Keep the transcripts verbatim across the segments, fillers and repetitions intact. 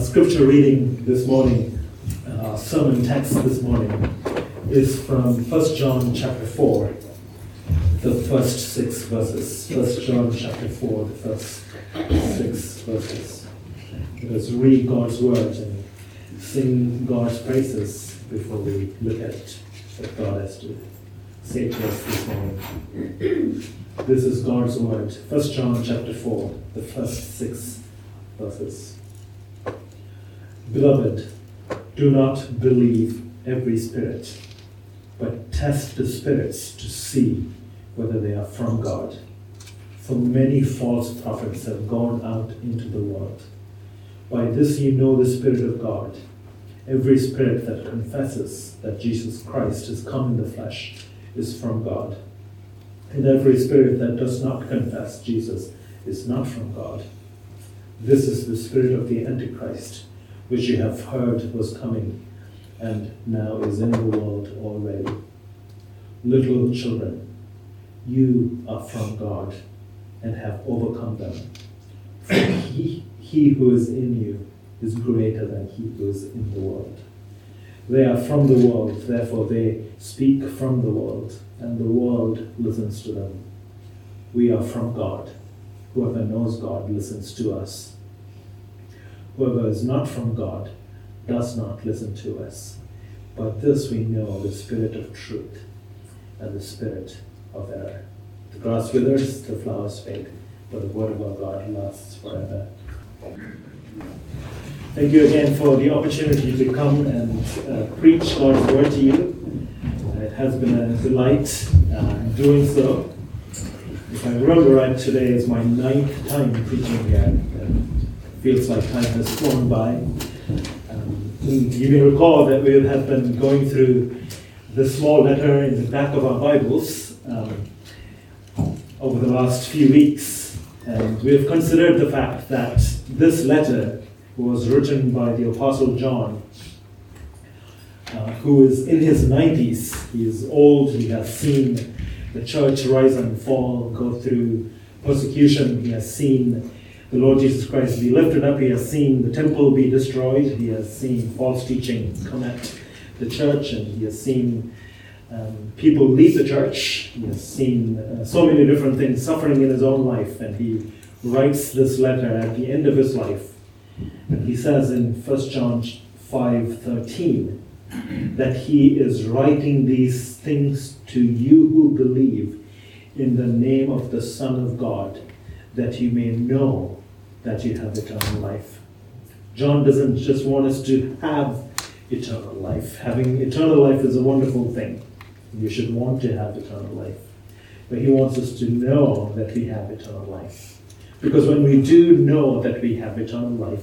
scripture reading this morning, uh, our sermon text this morning, is from First John chapter four, the first six verses. First John chapter four, the first six verses. Let us read God's word and sing God's praises before we look at what God has to say to us this morning. This is God's word. First John chapter four, the first six verses. Beloved, do not believe every spirit, but test the spirits to see whether they are from God. For many false prophets have gone out into the world. By this you know the Spirit of God. Every spirit that confesses that Jesus Christ has come in the flesh is from God. And every spirit that does not confess Jesus is not from God. This is the spirit of the Antichrist, which you have heard was coming, and now is in the world already. Little children, you are from God, and have overcome them. For he, he who is in you is greater than he who is in the world. They are from the world, therefore they speak from the world, and the world listens to them. We are from God. Whoever knows God listens to us. Whoever is not from God does not listen to us. By this we know the spirit of truth and the spirit of error. The grass withers, the flowers fade, but the word of our God lasts forever. Thank you again for the opportunity to come and uh, preach God's word to you. It has been a delight uh, doing so. If I remember right, today is my ninth time preaching here. It feels like time has flown by. Um, you may recall that we have been going through the small letter in the back of our Bibles um, over the last few weeks. And we have considered the fact that this letter was written by the Apostle John, uh, who is in his nineties. He is old. He has seen the church rise and fall, go through persecution. He has seen the Lord Jesus Christ be lifted up. He has seen the temple be destroyed. He has seen false teaching come at the church, and he has seen um, people leave the church. He has seen uh, so many different things suffering in his own life, and he writes this letter at the end of his life. And he says in First John five thirteen that he is writing these things to you who believe in the name of the Son of God, that you may know that you have eternal life. John doesn't just want us to have eternal life. Having eternal life is a wonderful thing. You should want to have eternal life. But he wants us to know that we have eternal life. Because when we do know that we have eternal life,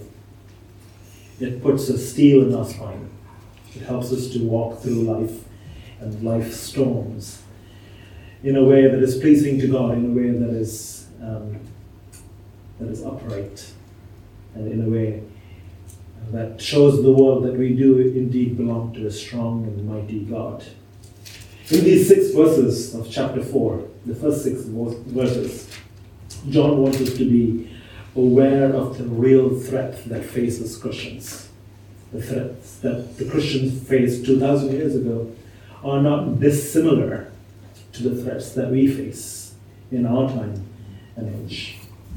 it puts a steel in our spine. It helps us to walk through life and life's storms in a way that is pleasing to God, in a way that is um, that is upright, and in a way that shows the world that we do indeed belong to a strong and mighty God. In these six verses of chapter four, the first six verses, John wants us to be aware of the real threat that faces Christians. The threats that the Christians faced two thousand years ago are not dissimilar to the threats that we face in our time and age.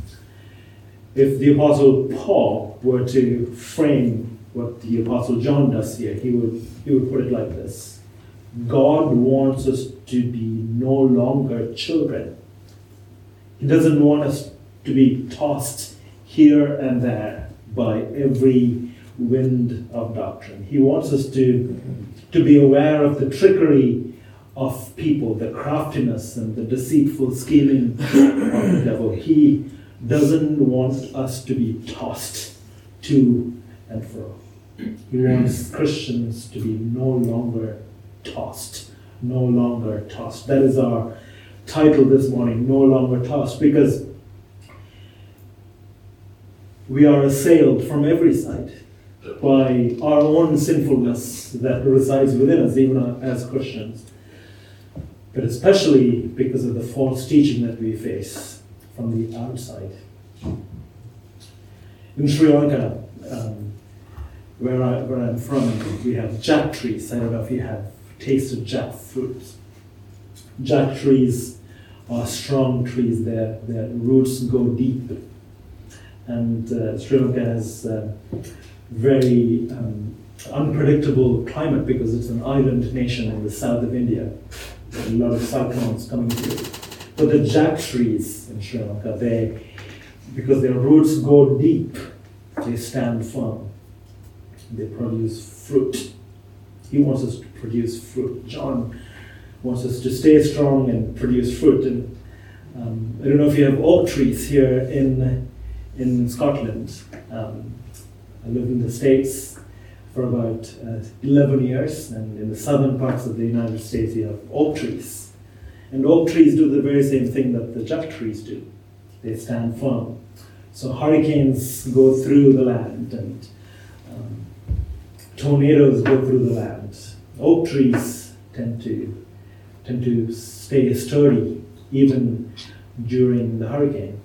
If the Apostle Paul were to frame what the Apostle John does here, he would, he would put it like this. God wants us to be no longer children. He doesn't want us to be tossed here and there by every wind of doctrine. He wants us to, to be aware of the trickery of people, the craftiness and the deceitful scheming of the devil. He doesn't want us to be tossed to and fro. He wants Christians to be no longer tossed, no longer tossed. That is our title this morning, No Longer Tossed, because we are assailed from every side by our own sinfulness that resides within us, even as Christians, but especially because of the false teaching that we face from the outside. In Sri Lanka, um, where, I, where I'm from, we have jack trees. I don't know if you have tasted jackfruit. Jack trees are strong trees. Their, their roots go deep. And uh, Sri Lanka has uh, very um, unpredictable climate because it's an island nation in the south of India. There's a lot of cyclones coming through. But the jack trees in Sri Lanka, they, because their roots go deep, they stand firm. They produce fruit. He wants us to produce fruit. John wants us to stay strong and produce fruit. And um, I don't know if you have oak trees here in in Scotland. Um, I lived in the States for about uh, eleven years, and in the southern parts of the United States you have oak trees. And oak trees do the very same thing that the jack trees do. They stand firm. So hurricanes go through the land, and um, tornadoes go through the land. Oak trees tend to tend to stay sturdy even during the hurricane.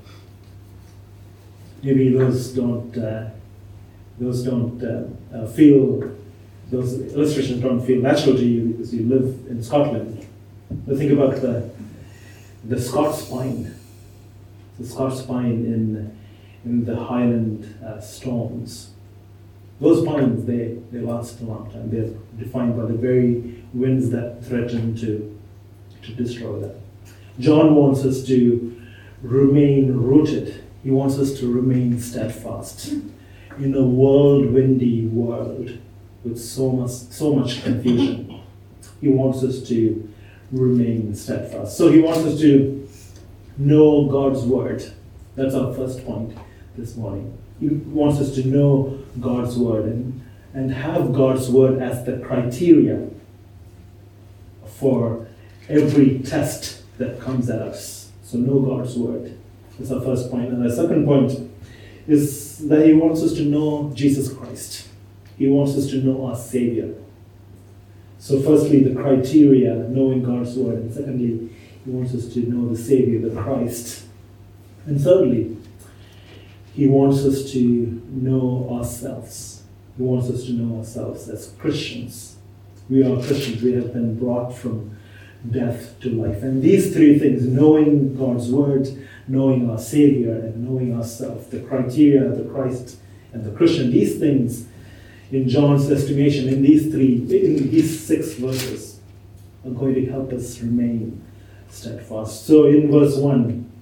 Maybe those don't uh, those don't uh, uh, feel those illustrations don't feel natural to you because you live in Scotland. But think about the the Scots pine, the Scots pine in in the Highland uh, storms. Those pines, they, they last a long time. They're defined by the very winds that threaten to to destroy them. John wants us to remain rooted. He wants us to remain steadfast in a whirlwindy world with so much, so much confusion. He wants us to remain steadfast. So he wants us to know God's word. That's our first point this morning. He wants us to know God's word and, and have God's word as the criteria for every test that comes at us. So know God's word. That's our first point. And the second point is that he wants us to know Jesus Christ. He wants us to know our Savior. So firstly, the criteria, knowing God's word. And secondly, he wants us to know the Savior, the Christ. And thirdly, he wants us to know ourselves. He wants us to know ourselves as Christians. We are Christians. We have been brought from death to life. And these three things, knowing God's word, knowing our Savior, and knowing ourselves, the criteria, the Christ, and the Christian, these things, in John's estimation, in these three, in these six verses, are going to help us remain steadfast. So in verse one,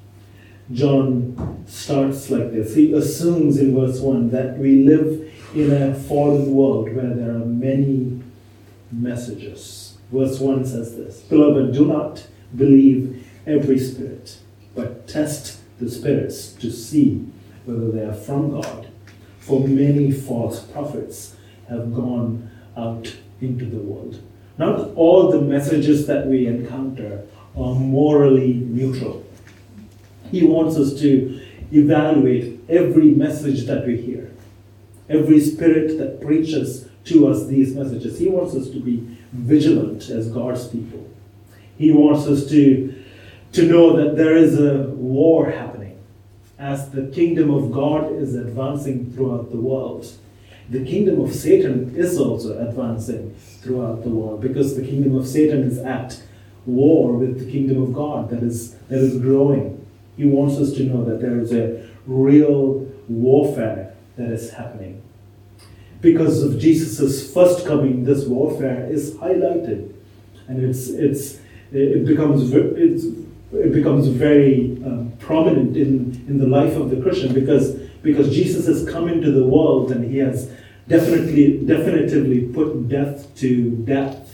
John starts like this. He assumes in verse one that we live in a fallen world where there are many messages. Verse one says this: Beloved, do not believe every spirit, but test the spirits to see whether they are from God. For many false prophets have gone out into the world. Not all the messages that we encounter are morally neutral. He wants us to evaluate every message that we hear, every spirit that preaches to us these messages. He wants us to be vigilant as God's people. He wants us to, to know that there is a war happening as the kingdom of God is advancing throughout the world. The kingdom of Satan is also advancing throughout the world because the kingdom of Satan is at war with the kingdom of God that is, that is growing. He wants us to know that there is a real warfare that is happening. Because of Jesus' first coming, this warfare is highlighted, and it's it's it becomes it's, it becomes very um, prominent in, in the life of the Christian because because Jesus has come into the world and he has definitely definitively put death to death.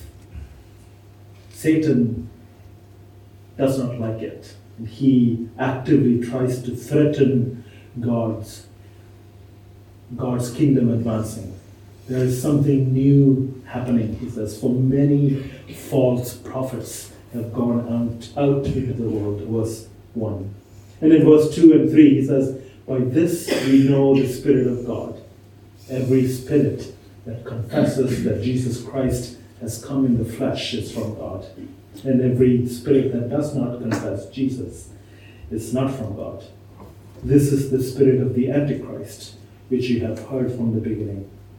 Satan does not like it. He actively tries to threaten God's God's kingdom advancing. There is something new happening, he says, for many false prophets have gone out, out into the world, verse one. And in verse two and three, he says, by this we know the Spirit of God. Every spirit that confesses that Jesus Christ has come in the flesh is from God. And every spirit that does not confess Jesus is not from God. This is the spirit of the Antichrist, which you have heard from the beginning.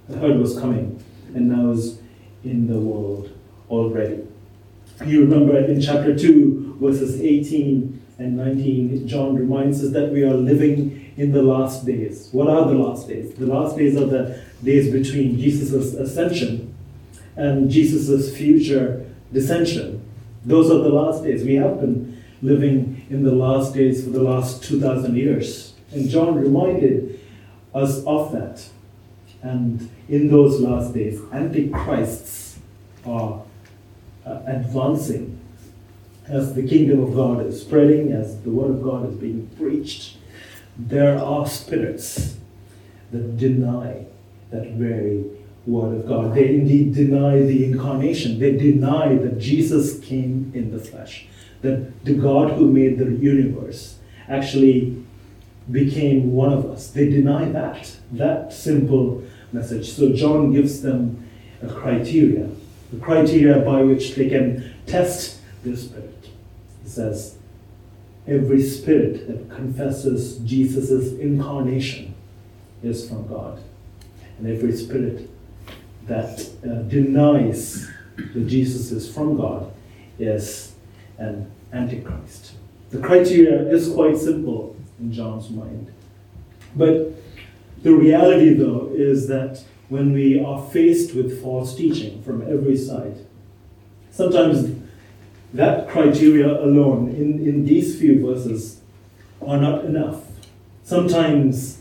heard was coming, and now is in the world already. You remember in chapter two, verses eighteen and nineteen, John reminds us that we are living in the last days. What are the last days? The last days are the days between Jesus' ascension and Jesus' future descension. Those are the last days. We have been living in the last days for the last two thousand years. And John reminded us of that. And in those last days, antichrists are uh, advancing as the kingdom of God is spreading, as the word of God is being preached. There are spirits that deny that very word of God. They indeed deny the incarnation. They deny that Jesus came in the flesh, that the God who made the universe actually became one of us. They deny that, that simple message. So John gives them a criteria, the criteria by which they can test their spirit. He says, every spirit that confesses Jesus' incarnation is from God. And every spirit that uh, denies that Jesus is from God is an antichrist. The criteria is quite simple in John's mind. But the reality, though, is that when we are faced with false teaching from every side, sometimes that criteria alone in, in these few verses are not enough. Sometimes,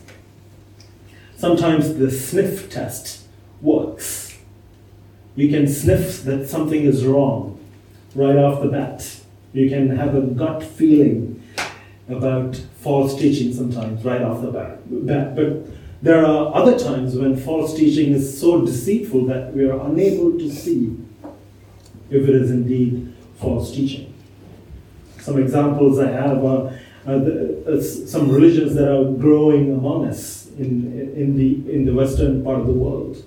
sometimes the sniff test works. You can sniff that something is wrong right off the bat. You can have a gut feeling about false teaching sometimes right off the bat. But there are other times when false teaching is so deceitful that we are unable to see if it is indeed false teaching. Some examples I have are, are the, uh, some religions that are growing among us in, in, the, in the western part of the world.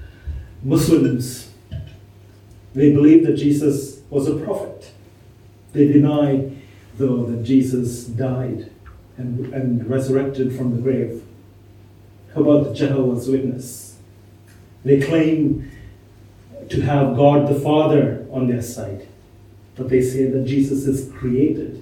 Muslims, they believe that Jesus was a prophet. They deny, though, that Jesus died and, and resurrected from the grave. How about the Jehovah's Witness? They claim to have God the Father on their side, but they say that Jesus is created.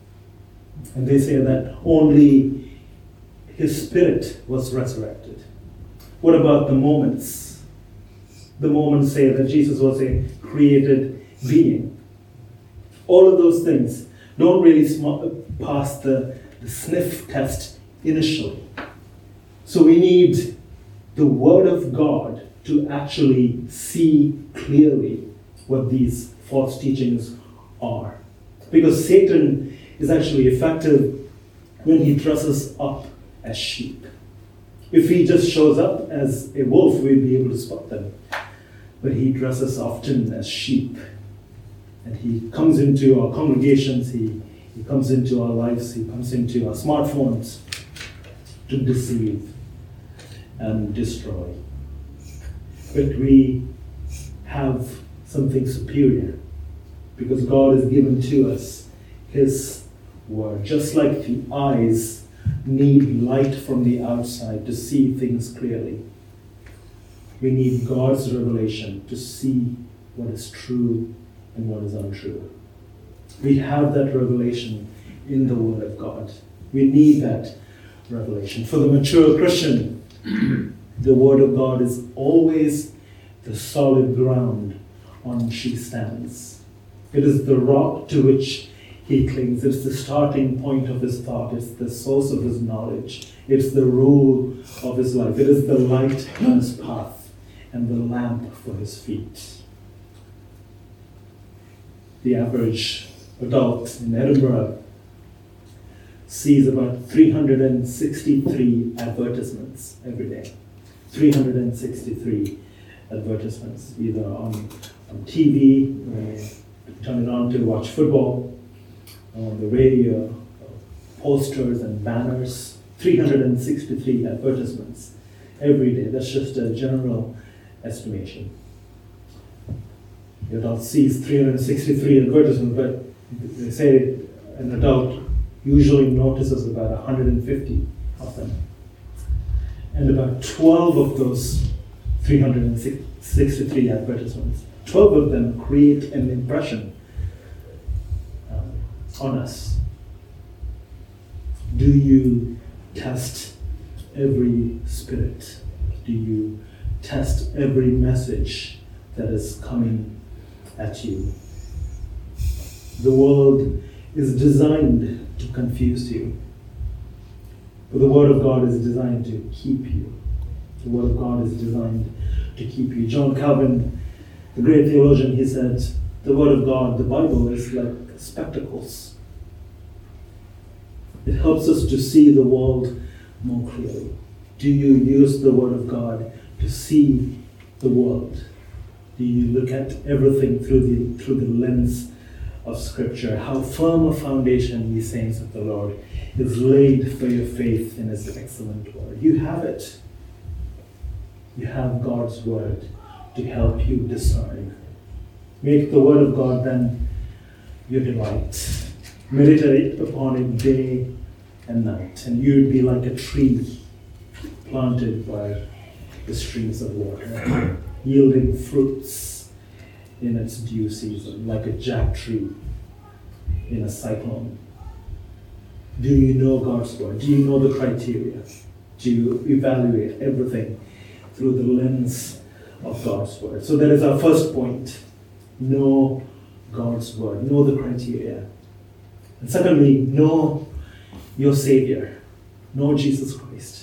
And they say that only his spirit was resurrected. What about the Mormons? The Mormons say that Jesus was a created being. All of those things don't really sm- pass the, the sniff test initially. So we need the Word of God to actually see clearly what these false teachings are. Because Satan is actually effective when he dresses up as sheep. If he just shows up as a wolf, we'd be able to spot them. But he dresses often as sheep. And he comes into our congregations, he, he comes into our lives, he comes into our smartphones to deceive and destroy. But we have something superior because God has given to us his word. Just like the eyes need light from the outside to see things clearly, we need God's revelation to see what is true and what is untrue. We have that revelation in the Word of God. We need that revelation. For the mature Christian, the Word of God is always the solid ground on which he stands. It is the rock to which he clings. It's the starting point of his thought. It's the source of his knowledge. It's the rule of his life. It is the light on his path and the lamp for his feet. The average adult in Edinburgh sees about three hundred sixty-three advertisements every day. three hundred sixty-three advertisements, either on, on T V, where you turn it on to watch football, on the radio, posters and banners. three hundred sixty-three advertisements every day. That's just a general estimation. The adult sees three hundred sixty-three advertisements, but they say an adult usually notices about one hundred fifty of them. And about twelve of those three hundred sixty-three advertisements. twelve of them create an impression um, on us. Do you test every spirit? Do you test every message that is coming at you? The world is designed to confuse you, but the Word of God is designed to keep you. The Word of God is designed to keep you. John Calvin, the great theologian, he said, the Word of God, the Bible, is like spectacles. It helps us to see the world more clearly. Do you use the Word of God to see the world? Do you look at everything through the through the lens of Scripture? How firm a foundation, ye saints of the Lord, is laid for your faith in His excellent Word. You have it. You have God's Word to help you discern. Make the Word of God then your delight. Meditate upon it day and night, and you'd be like a tree planted by the streams of water, yielding fruits in its due season, like a jack tree in a cyclone. Do you know God's Word? Do you know the criteria? Do you evaluate everything through the lens of God's Word? So that is our first point. Know God's Word. Know the criteria. And secondly, know your Savior. Know Jesus Christ.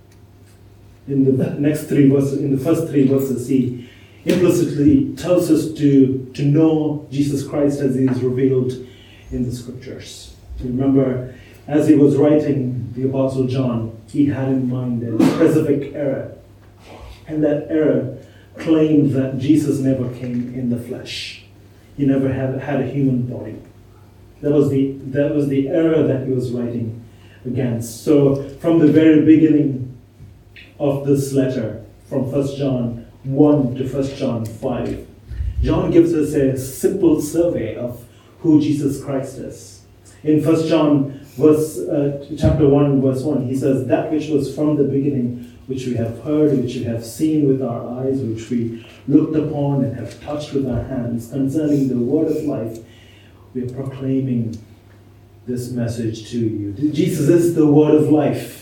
In the next three verses, in the first three verses, he implicitly tells us to, to know Jesus Christ as He is revealed in the Scriptures. Remember, as he was writing, the Apostle John, he had in mind a specific error. And that error claimed that Jesus never came in the flesh. He never had, had a human body. That was the that was the error that he was writing against. So from the very beginning of this letter, from First John one to First John five, John gives us a simple survey of who Jesus Christ is. In First John verse uh, chapter one, verse one, he says, "That which was from the beginning, which we have heard, which we have seen with our eyes, which we looked upon and have touched with our hands, concerning the word of life, we are proclaiming this message to you." Jesus is the word of life.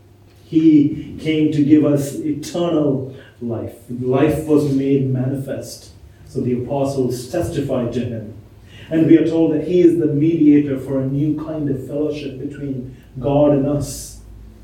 He came to give us eternal life. Life was made manifest. So the apostles testified to him. And we are told that he is the mediator for a new kind of fellowship between God and us.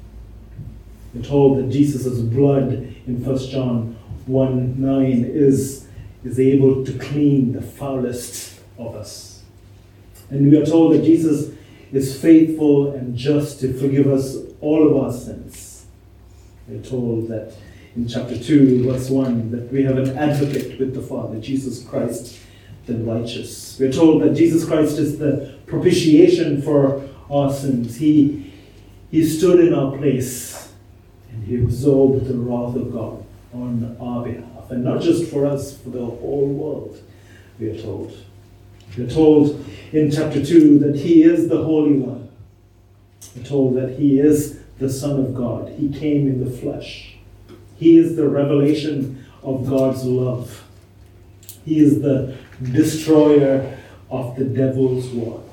We're told that Jesus' blood in First John one nine is, is able to clean the foulest of us. And we are told that Jesus is faithful and just to forgive us all of our sins. We're told that in chapter two, verse one, that we have an advocate with the Father, Jesus Christ the righteous. We're told that Jesus Christ is the propitiation for our sins. He, he stood in our place and he absorbed the wrath of God on our behalf. And not just for us, for the whole world, we are told. We're told in chapter two that he is the Holy One. We're told that he is the Son of God. He came in the flesh. He is the revelation of God's love. He is the destroyer of the devil's work.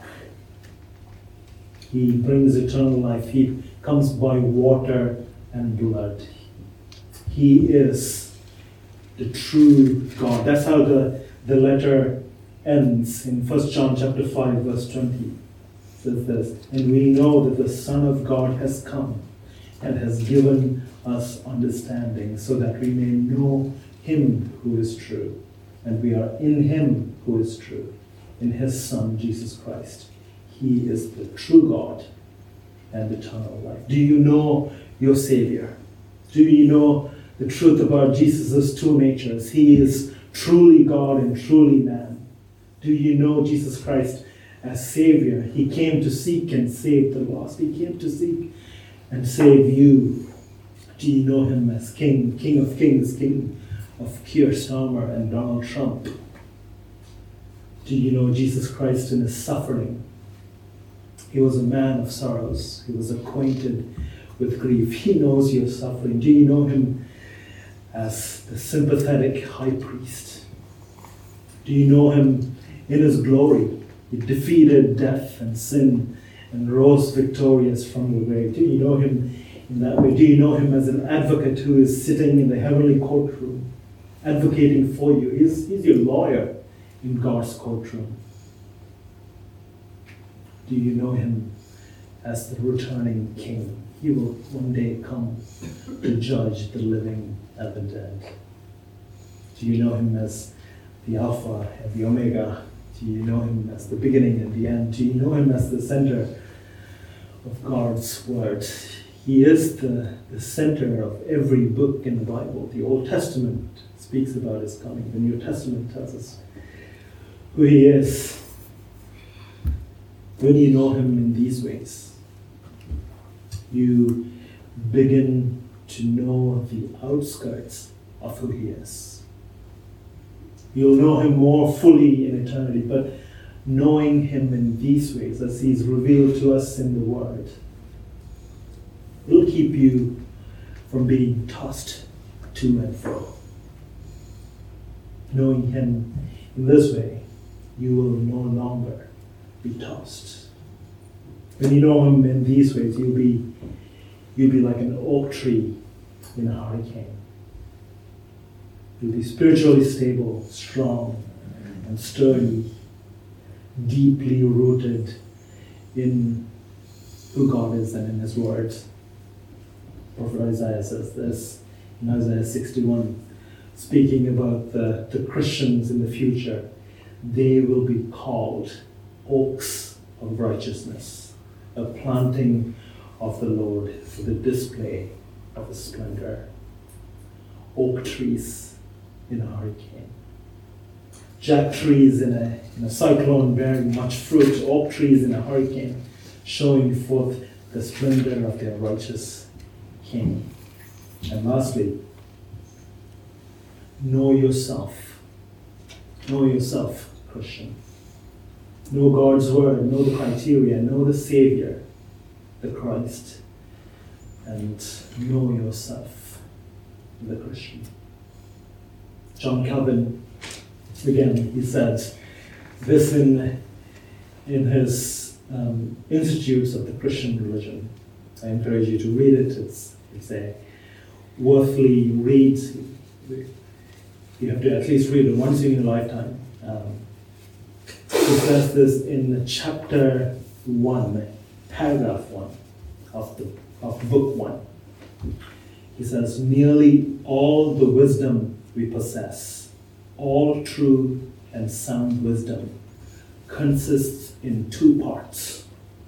He brings eternal life. He comes by water and blood. He is the true God. That's how the, the letter ends in First John chapter five, verse twenty. It says this, "And we know that the Son of God has come and has given us understanding, so that we may know him who is true. And we are in him who is true, in his Son, Jesus Christ. He is the true God and eternal life." Do you know your Savior? Do you know the truth about Jesus' two natures? He is truly God and truly man. Do you know Jesus Christ as Savior? He came to seek and save the lost. He came to seek and save you. Do you know him as King, King of Kings, King of Keir Starmer and Donald Trump? Do you know Jesus Christ in his suffering? He was a man of sorrows. He was acquainted with grief. He knows your suffering. Do you know him as the sympathetic high priest? Do you know him in his glory? He defeated death and sin and rose victorious from the grave. Do you know him in that way? Do you know him as an advocate who is sitting in the heavenly courtroom, advocating for you? He's, he's your lawyer in God's courtroom. Do you know him as the returning king? He will one day come to judge the living and the dead. Do you know him as the Alpha and the Omega? Do you know him as the beginning and the end? Do you know him as the center of God's word? He is the, the center of every book in the Bible. The Old Testament speaks about his coming. The New Testament tells us who he is. When you know him in these ways, you begin to know the outskirts of who he is. You'll know him more fully in eternity, but knowing him in these ways, as he's revealed to us in the Word, will keep you from being tossed to and fro. Knowing him in this way, you will no longer be tossed. When you know him in these ways, you'll be you'll be like an oak tree in a hurricane. You'll be spiritually stable, strong, and sturdy, deeply rooted in who God is and in his word. Prophet Isaiah says this in Isaiah sixty-one, speaking about the, the Christians in the future. They will be called oaks of righteousness, a planting of the Lord for the display of his splendor. Oak trees in a hurricane. Jack trees in a, in a cyclone bearing much fruit. Oak trees in a hurricane, showing forth the splendor of their righteous King. And lastly, know yourself. Know yourself, Christian. Know God's word, know the criteria, know the Savior, the Christ, and know yourself, the Christian. John Calvin, again, he said this in, in his um, Institutes of the Christian Religion. I encourage you to read it. It's, it's a worthily read. You have to at least read it once in your lifetime. Um, He says this in chapter one, paragraph one of the of book one. He says, nearly all the wisdom we possess, all true and sound wisdom, consists in two parts.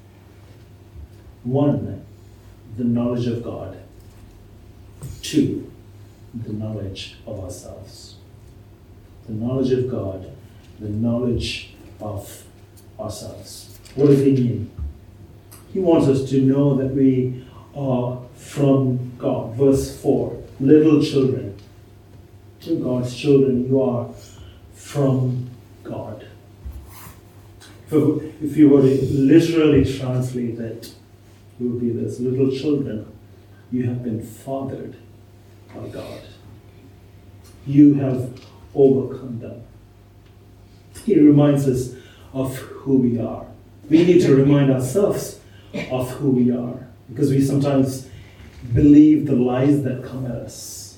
One, the knowledge of God. Two, the knowledge of ourselves. The knowledge of God, the knowledge of ourselves. What does he mean? He wants us to know that we are from God. Verse four, little children, to God's children, you are from God. So if you were to literally translate it, it would be this: little children, you have been fathered by God. You have overcome them. He reminds us of who we are. We need to remind ourselves of who we are, because we sometimes believe the lies that come at us.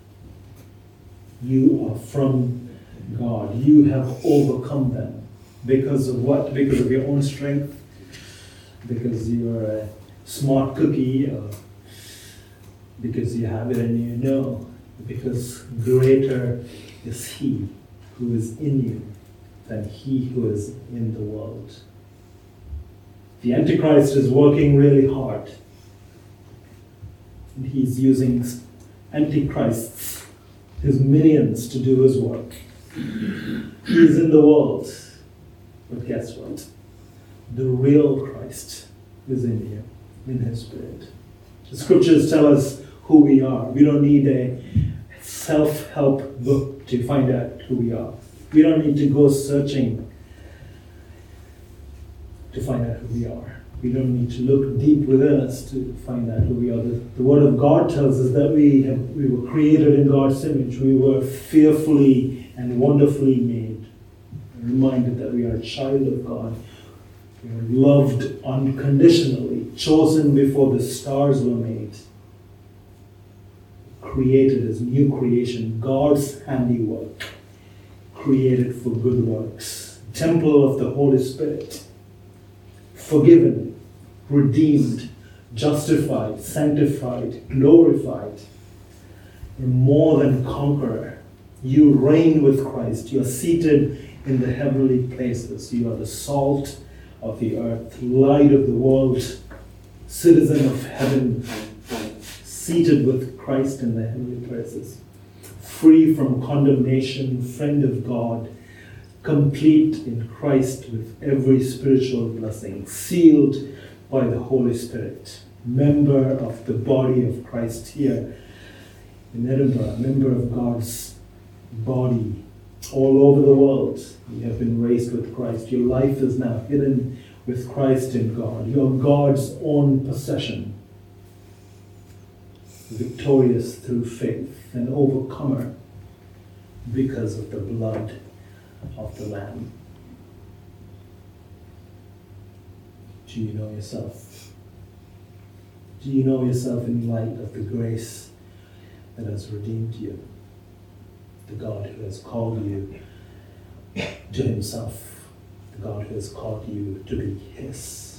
You are from God. You have overcome them. Because of what? Because of your own strength? Because you're a smart cookie? Or because you have it in you? No. Because greater is He who is in you than he who is in the world. The Antichrist is working really hard. And he's using Antichrists, his minions, to do his work. He's in the world. But guess what? The real Christ is in you, in his spirit. The scriptures tell us who we are. We don't need a self-help book to find out who we are. We don't need to go searching to find out who we are. We don't need to look deep within us to find out who we are. The, the Word of God tells us that we have, we were created in God's image. We were fearfully and wonderfully made. We're reminded that we are a child of God. We are loved unconditionally, chosen before the stars were made, created as new creation, God's handiwork, created for good works, temple of the Holy Spirit, forgiven, redeemed, justified, sanctified, glorified. You're more than conqueror. You reign with Christ. You are seated in the heavenly places. You are the salt of the earth, light of the world, citizen of heaven, seated with Christ in the heavenly places, free from condemnation, friend of God, complete in Christ with every spiritual blessing, sealed by the Holy Spirit, member of the body of Christ here in Edinburgh, member of God's body all over the world. You have been raised with Christ. Your life is now hidden with Christ in God. You are God's own possession, victorious through faith, an overcomer because of the blood of the Lamb. Do you know yourself? Do you know yourself in light of the grace that has redeemed you? The God who has called you to himself, the God who has called you to be his.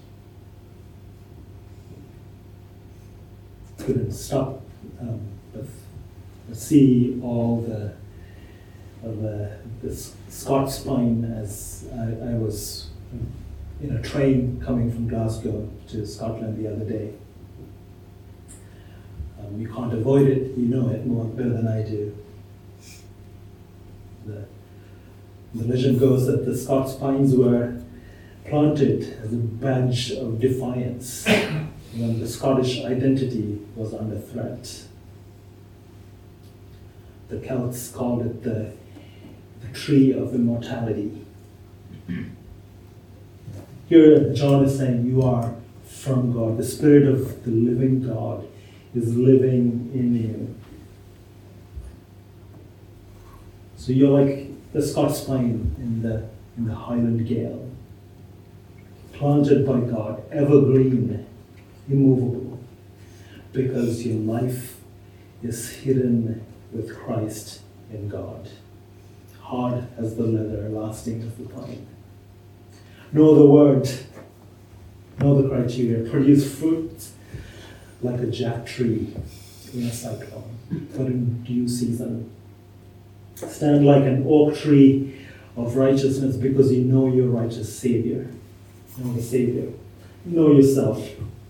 Couldn't stop um, but see all the of the, the Scots Pine as I, I was in a train coming from Glasgow to Scotland the other day. Um, you can't avoid it, you know it more better than I do. The, the legend goes that the Scots Pines were planted as a badge of defiance when the Scottish identity was under threat. The Celts called it the, the tree of immortality. Here John is saying you are from God. The Spirit of the living God is living in you. So you're like the Scots pine in the in the Highland Gale, planted by God, evergreen, immovable, because your life is hidden with Christ in God. Hard as the leather, lasting as the pine. Know the word, know the criteria, produce fruit like a jack tree in a cyclone, but in due season. Stand like an oak tree of righteousness because you know your righteous Savior. Know the Savior. Know yourself.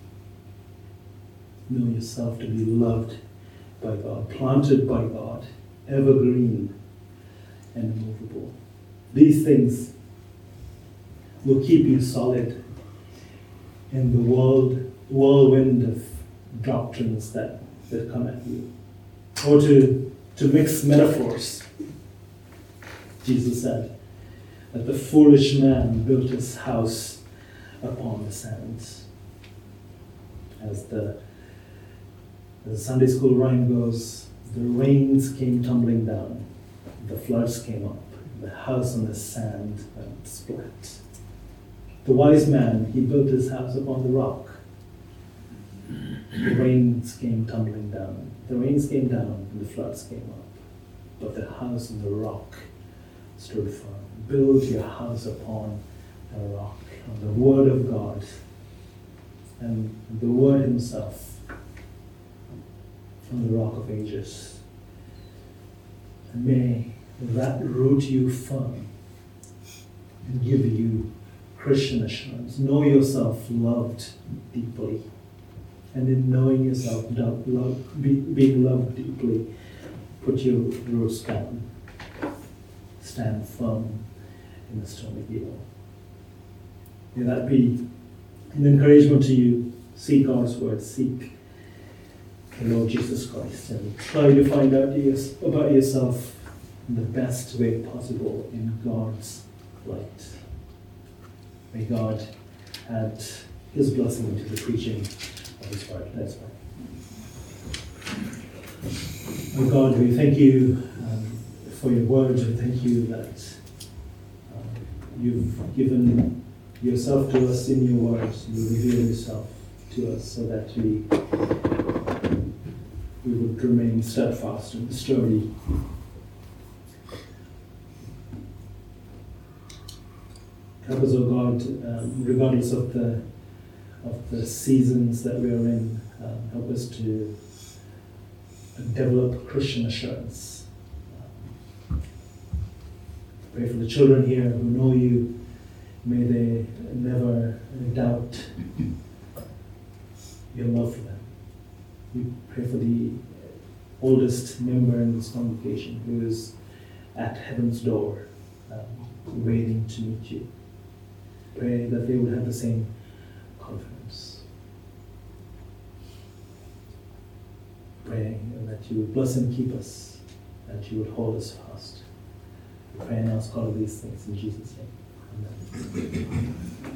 Know yourself to be loved by God, planted by God, evergreen and immovable. These things will keep you solid in the world, whirlwind of doctrines that, that come at you. Or to, to mix metaphors, Jesus said that the foolish man built his house upon the sands. As the, as the Sunday school rhyme goes, the rains came tumbling down, the floods came up, the house on the sand went split. The wise man, he built his house upon the rock. The rains came tumbling down. The rains came down and the floods came up. But the house on the rock stood firm. Build your house upon the rock, on the word of God and the word himself, from the rock of ages. And may that root you firm and give you Christian assurance. Know yourself loved deeply. And in knowing yourself love, be, being loved deeply, put your roots down. Stand firm in the stormy gale. May that be an encouragement to you. Seek God's word. Seek the Lord Jesus Christ. And try to find out about yourself in the best way possible in God's light. May God add His blessing into the preaching of His word. Let's pray. Oh God, we thank you um, for your word, and thank you that um, you've given yourself to us in your words. You reveal yourself to us so that we, we would remain steadfast and sturdy. Help us, O God, um, regardless of the of the seasons that we are in, um, help us to develop Christian assurance. Um, pray for the children here who know you. May they never doubt your love for them. We pray for the oldest member in this congregation who is at heaven's door, um, waiting to meet you. Pray that they would have the same confidence. Pray that you would bless and keep us, that you would hold us fast. We pray and ask all of these things in Jesus' name. Amen.